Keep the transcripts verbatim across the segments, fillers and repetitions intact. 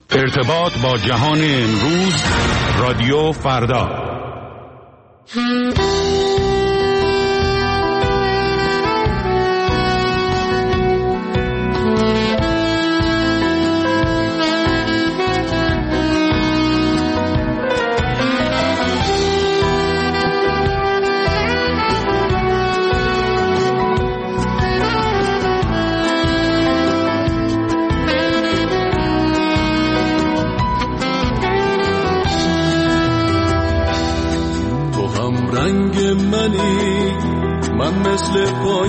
ارتباط با جهان امروز، رادیو فردا. من مثل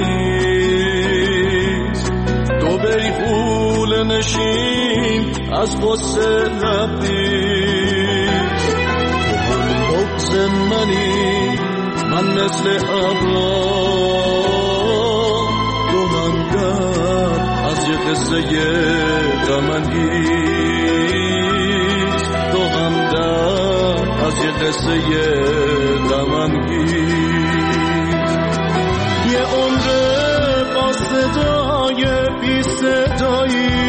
پاییز تو بیغول نشین از غصه لبریز، تو هم بغض منی من مثل ابرام، دو همدر از یه قصه غم‌انگیز، دو همدر از یه قصه غم‌انگیز. یه عمره با صدای بی صدایی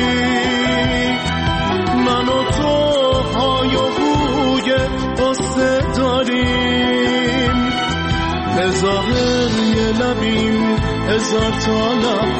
من و تو های و بوی قصه داریم، به ظاهر یه لبیم هزار تا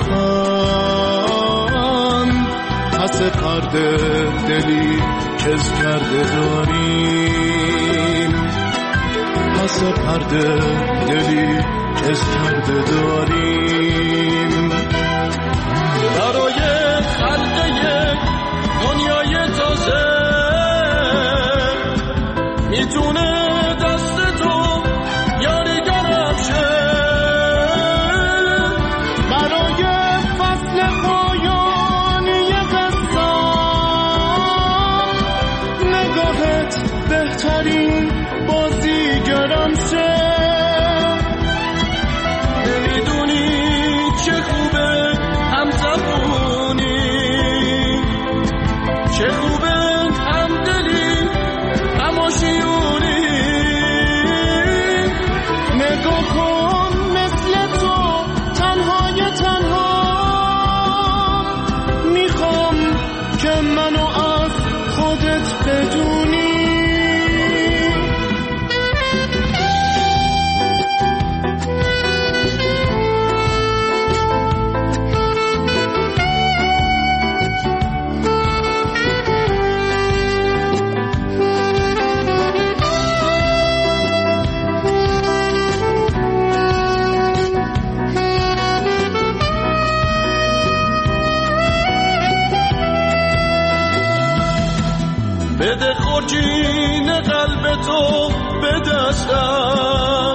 لبخند، پس پرده دلی کز کرده داریم، پس پرده دلی کز کرده داریم. برای خلق یک دنیای تازه میتونه دست تو یاریگرم شه، برای فصل پایانی قصه نگاهت بهترین بازیگرم شه. چه خوبه هم دلی هم آشیونی، نگاه کن مثل تو تنهای تنها، میخوام که منو از خودت بدونی. بده خورجین قلب تو به دستم،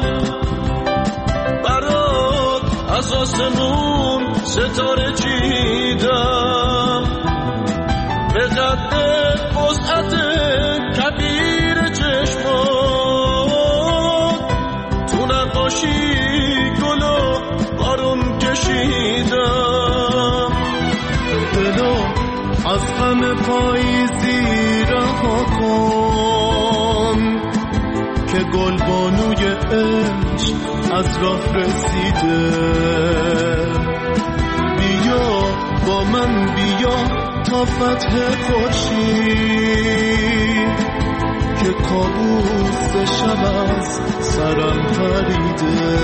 برات از آسمون ستاره چیدم، به قد وسعت کبیر چشمات تو نقاشی گل و بارون کشیدم. دلو از غم پاییزی رها کن که گلبانوی عشق از راه رسیده، بیا با من بیا تا فتح خورشید که کابوس شب از سرم پریده،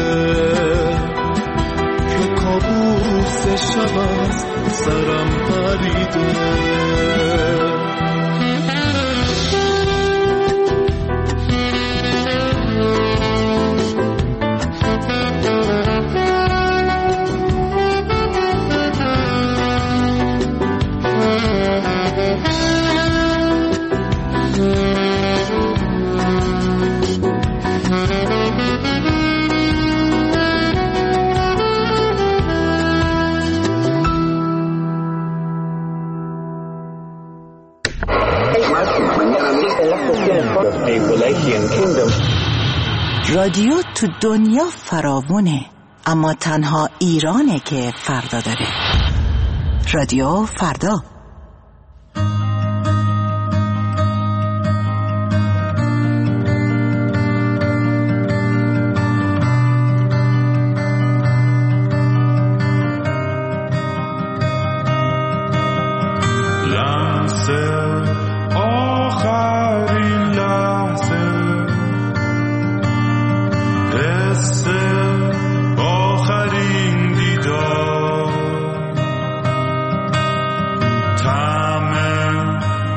که کابوس شب از سرم پریده. رادیو تو دنیا فراوونه، اما تنها ایرانه که فردا داره. رادیو فردا.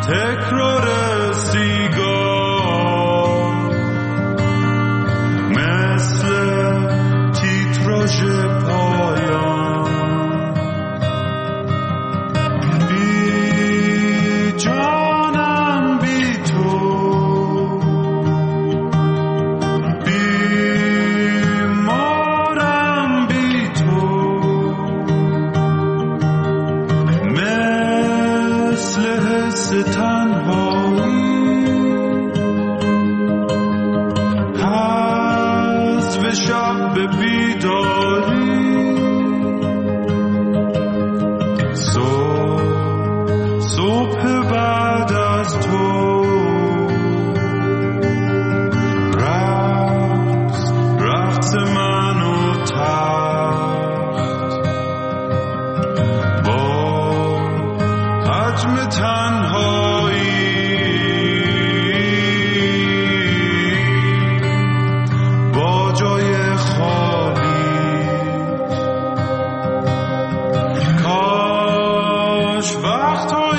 تکرار سیگار مثل تیتراژ پایان بی جانم بی تو بیمارم بی تو مثل حس تنهایی حذف شب بیداری صبح صبح بعد از تو رقص رقص من و تخت با حجم تنهایی با جای خالی کاش وقتهای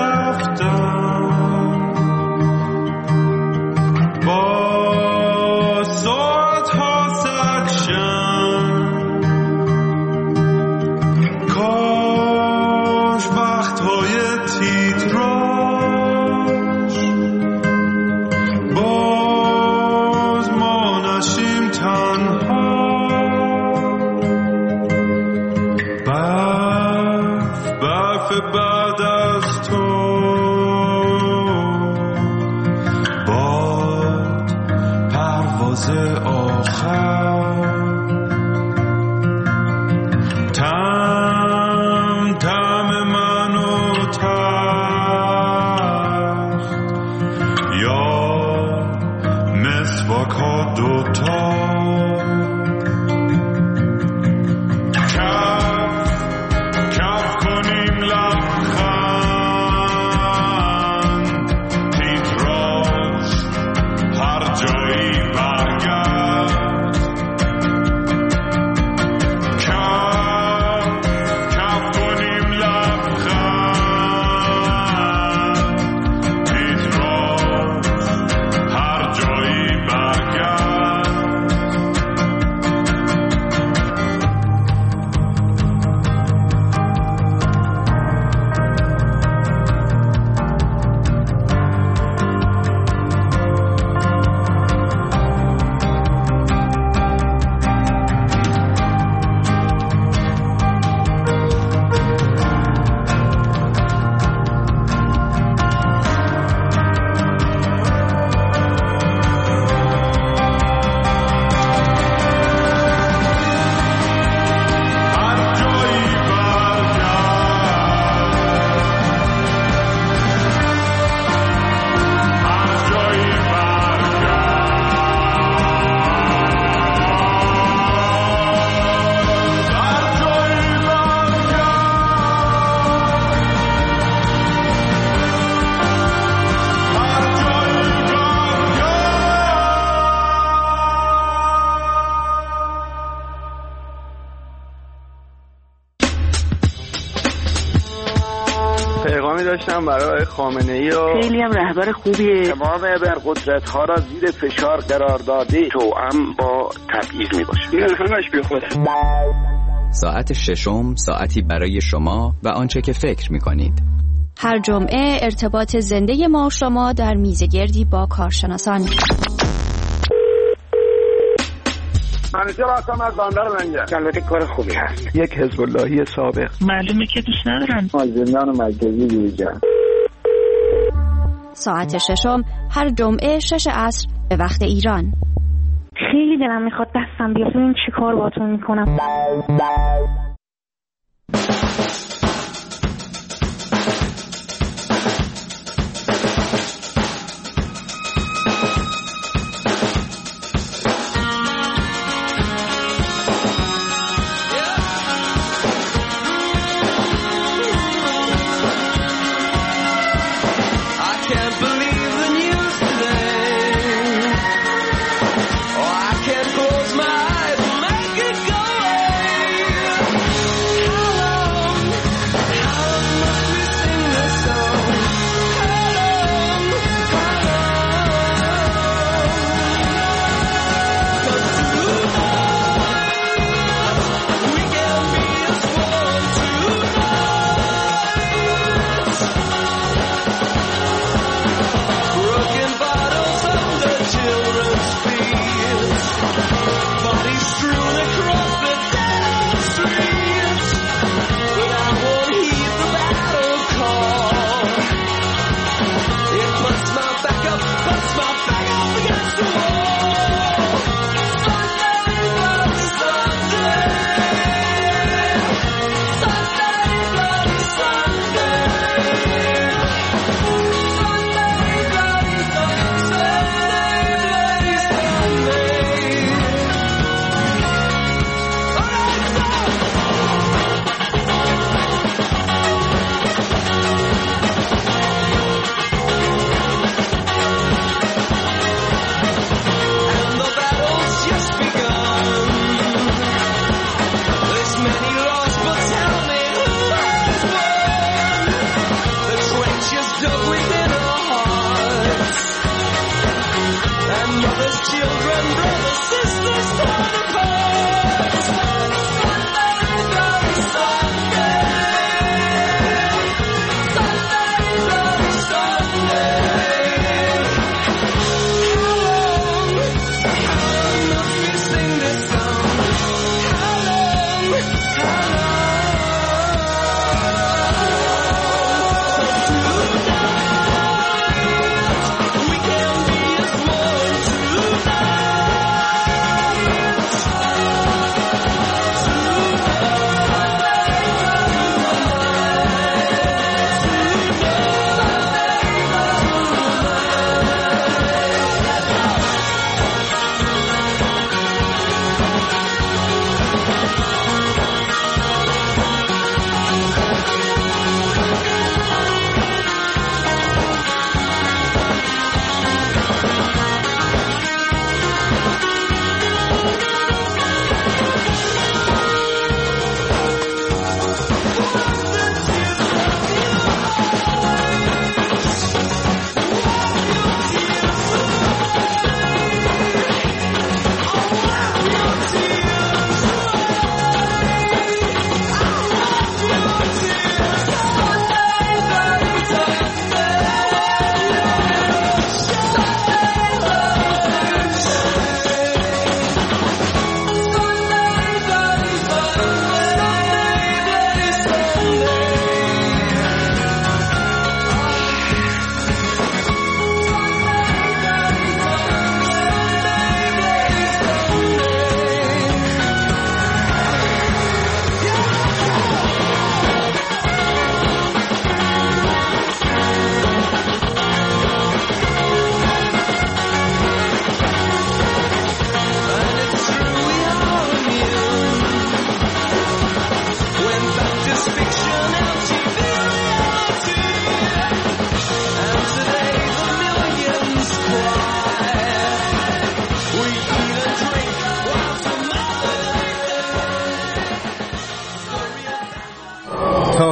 رفتن با ساعتها سکشن کاش وقتهای تیتراژ باز ما نشیم تنها برف برف بعد از تو باد پرواز آخر تم تم من و تخت یا مسواک ها دوتا کف کف کنیم لبخند تیتراژ هر جایی برگرد کف کف کنیم لبخند تیتراژ هر جایی برگرد پیغامی داشتم برای خامنه‌ای و خیلی هم رهبر خوبیه. تمام ابرقدرت‌ها را زیر فشار قرار داده توأم با تبعیض میباشه. این همش بیخوده. ساعت ششم ساعتی برای شما و آنچه که فکر می‌کنید. هر جمعه ارتباط زنده ما و شما در میزگردی با کارشناسان. منیجر هستم از بندر لنگر. البته کار خوبی هست. یک حزب اللهی سابق. معلومه که دوست ندارن. زندان مرکزی جویجان. ساعت ششم هر جمعه شش عصر به وقت ایران. خیلی دلم میخواد دستم بیاد ببین چی کار باهاتون میکنم. Oh, I can't close my eyes and make it go away.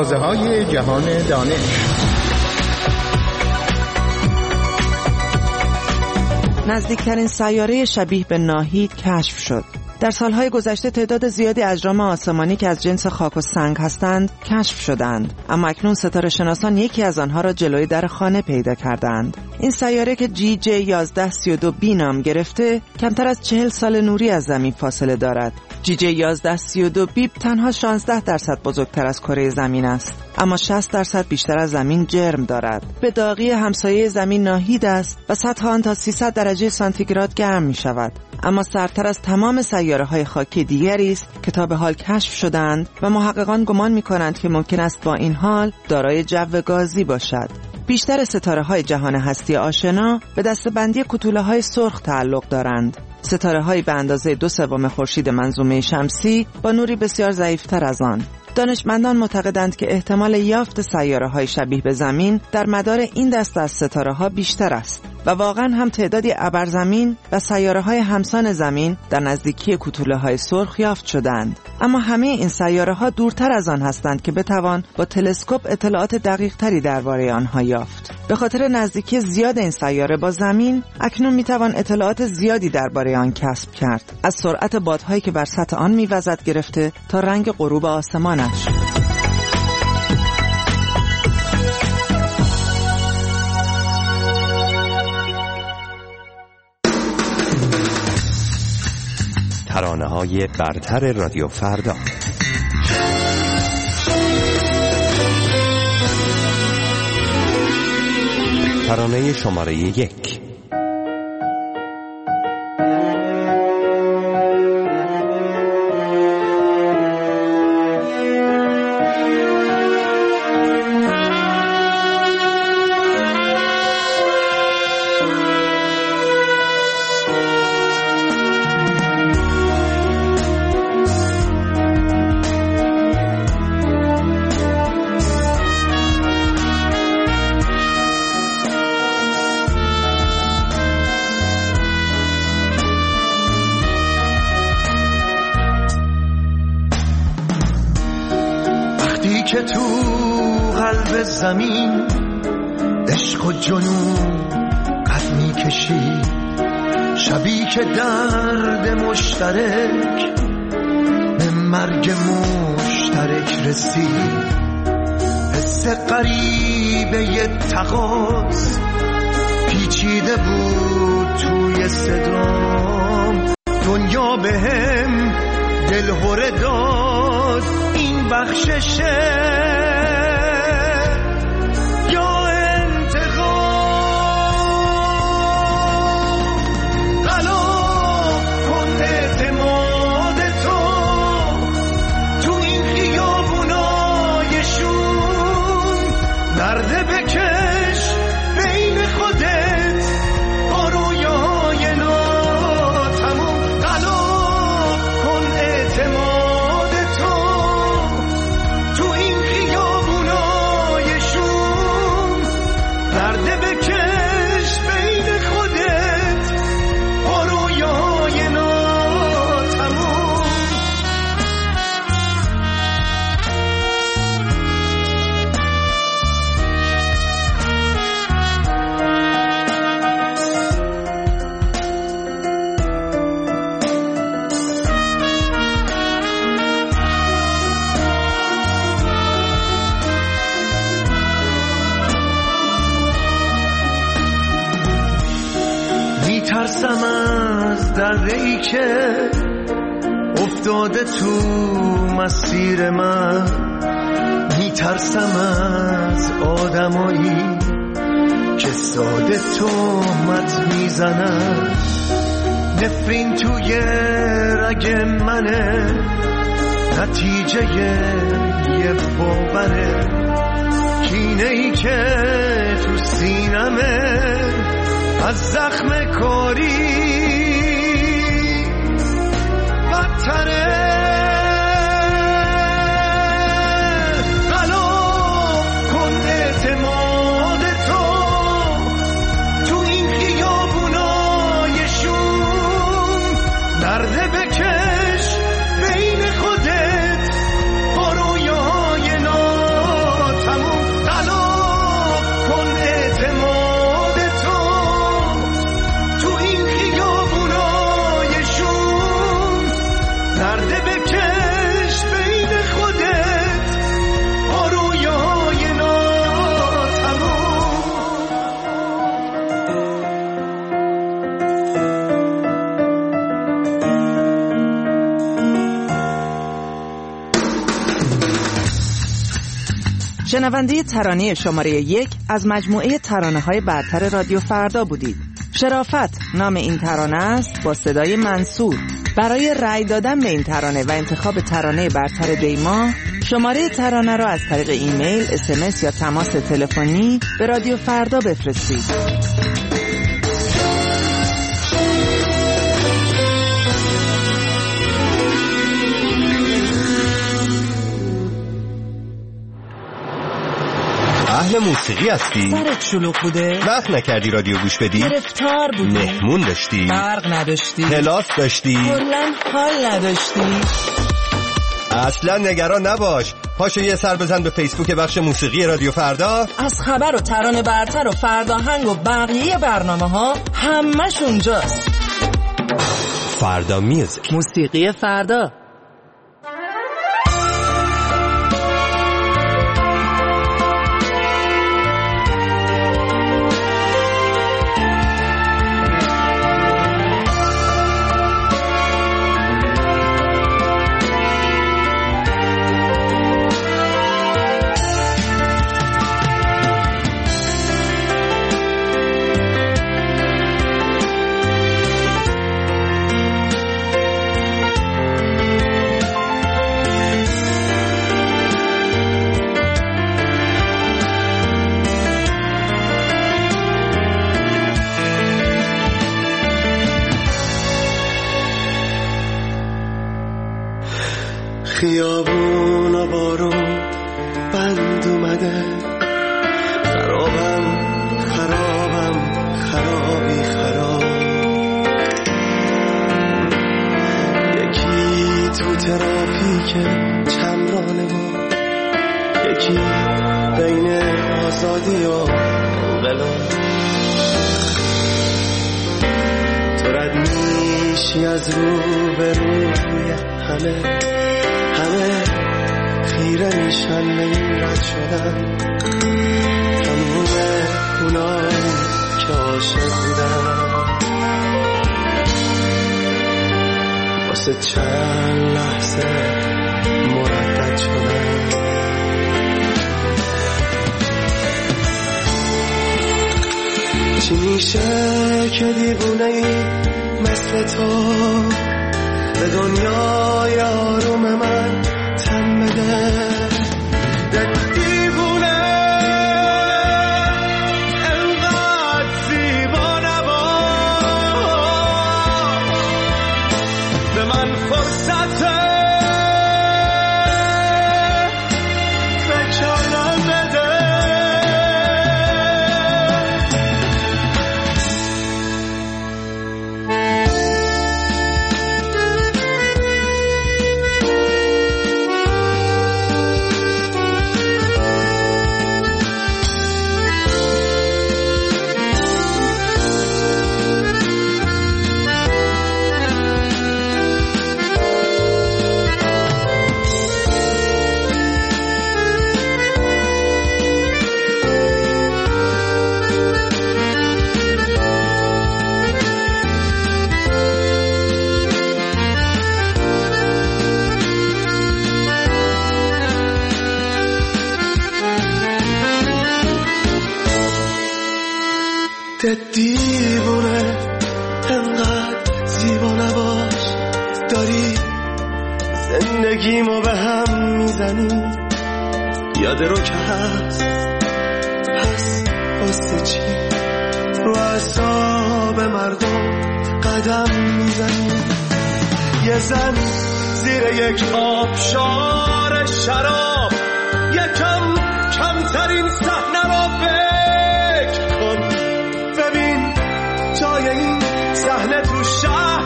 مغازه‌های جهان دانش. نزدیکترین سیاره شبیه به ناهید کشف شد. در سالهای گذشته تعداد زیادی اجرام آسمانی که از جنس خاک و سنگ هستند کشف شدند، اما اکنون ستاره شناسان یکی از آنها را جلوی در خانه پیدا کردند. این سیاره که جی جی یازده سی و دو بی نام گرفته کمتر از چهل سال نوری از زمین فاصله دارد. جی جی یازده سی و دو بی تنها شانزده درصد بزرگتر از کره زمین است، اما شصت درصد بیشتر از زمین جرم دارد. به داغی همسایه زمین ناهید است و سطح آن تا سیصد درجه سانتیگراد گرم می شود، اما سردتر از تمام سیاره‌های خاکی دیگری است که تا به حال کشف شدند و محققان گمان می‌کنند که ممکن است با این حال دارای جو گازی باشد. بیشتر ستاره‌های جهان هستی آشنا به دسته‌بندی کوتوله‌های سرخ تعلق دارند. ستاره‌هایی به اندازه دو سوم خورشید منظومه شمسی با نوری بسیار ضعیف‌تر از آن. دانشمندان معتقدند که احتمال یافت سیاره‌های شبیه به زمین در مدار این دسته از ستاره‌ها بیشتر است و واقعاً هم تعدادی ابرزمین و سیاره‌های همسان زمین در نزدیکی کوتوله‌های سرخ یافت شدند. اما همه این سیاره‌ها دورتر از آن هستند که بتوان با تلسکوپ اطلاعات دقیق‌تری درباره آنها یافت. به خاطر نزدیکی زیاد این سیاره با زمین، اکنون می‌توان اطلاعات زیادی درباره آن کسب کرد، از سرعت بادهایی که بر سطح آن می‌وزد گرفته تا رنگ غروب آسمانش. ترانه‌های برتر رادیو فردا. ترانه شماره یک. که تو قلب زمین عشق و جنون قد می کشی، شبی که درد مشترک به مرگ مشترک رسید، حس غریبه ی تقاض پیچیده بود توی صدام، دنیا به هم دلهوره داد این بخششه یا انتقام، غلا کن اعتماد تو تو این خیابونایشون، درد بکش بین خودت با رویای ناتموم، غلا کن اعتماد تو تو این خیابونایشون، درد بکش بین خودت با رویای ناتموم. میترسم از دره‌ای که افتاده تو مسیر من، میترسم از آدمایی که ساده تهمت میزنن، نفرین توی رگ منه نتیجه یه باوره، کینه‌ای که تو سینمه از زخم کاری بدتره، غلا کن اعتماد تو تو این خیابونایشون، درد بکش بین خودت با رویای ناتموم. شنونده ترانه شماره یک از مجموعه ترانه های برتر رادیو فردا بودید. شرافت نام این ترانه است با صدای منصور. برای رأی دادن به این ترانه و انتخاب ترانه برتر دیما، شماره ترانه را از طریق ایمیل، اس ام اس یا تماس تلفنی به رادیو فردا بفرستید. اهل موسیقی هستی؟ سرت شلوغ بوده؟ وقت نکردی رادیو گوش بدی؟ گرفتار بودی؟ مهمون داشتی؟ برق نداشتی؟ کلاس داشتی؟ کلاً حال نداشتی؟ اصلا نگران نباش، پاشو یه سر بزن به فیسبوک بخش موسیقی رادیو فردا. از خبر و ترانه برتر و فرداهنگ و بقیه برنامه ها همش اونجاست. فردا میوزیک، موسیقی فردا. خیابون و بارون بند اومده، خرابم خرابم خرابی خراب. یکی تو ترافیک چمرانه و یکی بین آزادی و انقلاب. تو رد میشی از رو به روی همه، همه خیره میشن به این رد شدن. تموم اونایی که عاشق بودن واسه چند لحظه مردد شدن. چی میشه که دیوونه ای مثل تو به دنیای آروم من تن بده؟ یک دیوونه انقدر زیبا نباش، به من فرصت فکر کردن بده. دیوونه انقدر زیبا نباش، داری زندگیمو به هم میزنی. یاد رو که هست، پس واسه چی رو اعصاب مردم قدم میزنی؟ یه زن زیر یک آبشار شراب، یکم کمترین صحنه رو فکر کن. ببین جای این صحنه تو شهر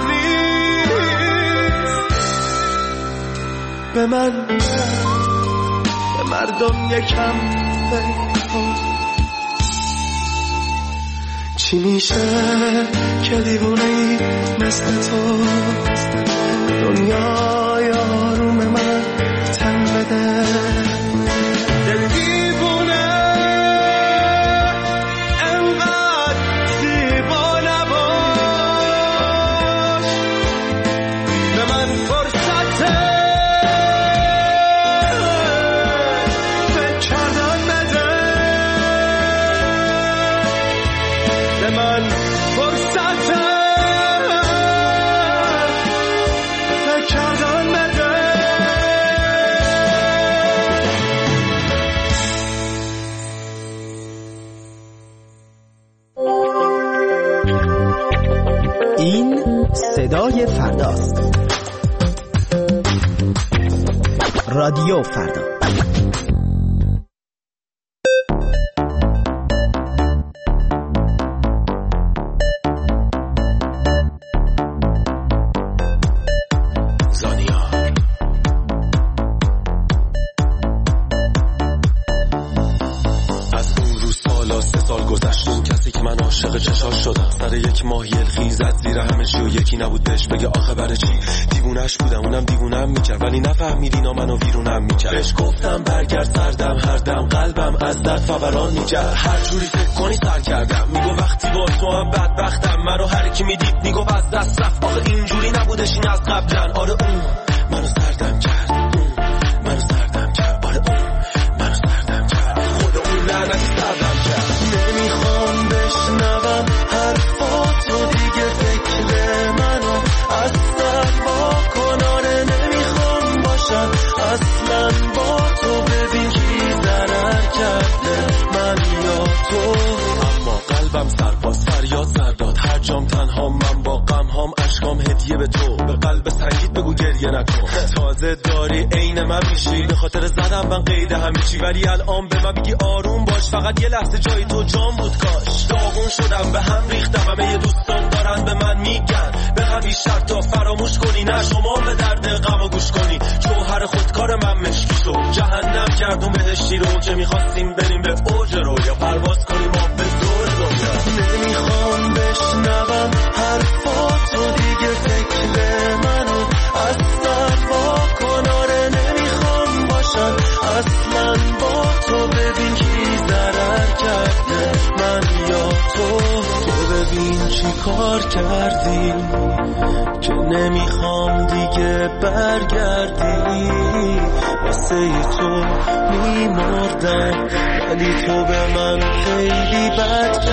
نیست. به من، به مردم یکم فکر کن. چی میشه که دیوونه‌ای مثل تو دنیای آروم من تن بده؟ کردن به من فرصت فکر کردن بده. این صدای فرداست. رادیو فردا. یکی نبود بهش بگه آخه برای چی دیوونش بودم، اونم دیوونم میکرد ولی نفهمید اینا منو ویرونم میکرد. بهش گفتم برگرد سردم، هر دم قلبم از درد فوران میکرد. هر جوری فکر کنی سر کردم، میگو وقتی با تو هم بدبختم. منو هر کی میدید میگو از دست رفت، آخه اینجوری نبودش این از قبلن. آره اون منو سردم کرد، اون منو سردم کرد، آره اون منو سردم کرد، خدا اون لعنتی سردم کرد. نمیخوام بشنوم حرفاتو دیگه، فکر منو اصلا با کناره نمیخوام باشم اصلا با تو. ببین کی ضرر کرده، من یا تو. اما قلبم سرباز فریاد سرداد، هر جام تنها من با غم هام، عشقام هدیه به تو. به قلب سنگیت بگو گریه نکن، تازه داری عین من میشی. به خاطر زدم من قید همه چی، ولی الان به من بگی آروم باش. فقط یه لحظه جای تو جام بود کاش. داغون شدم به هم ریختم، همه یه دوستان دارن به من میگن بخوام بیشتر تا فراموش کنی. نه شما به درد غم گوش کنی، جوهر خودکار من مشکی شد. جهنم کردون بهشتی رو که میخواستیم بریم به اوج رو، یا پرواز کنیم ما به دور دنیا. نمیخوام بشنوم حرفاتو دیگه، فکر منو اصلا با کناره نمیخوام باشم اصلا با تو. ببین کی ضرر کرده، من یا تو. تو ببین چی کار کردی که نمیخوام دیگه برگردی. واسه تو میمردم ولی تو به من خیلی بد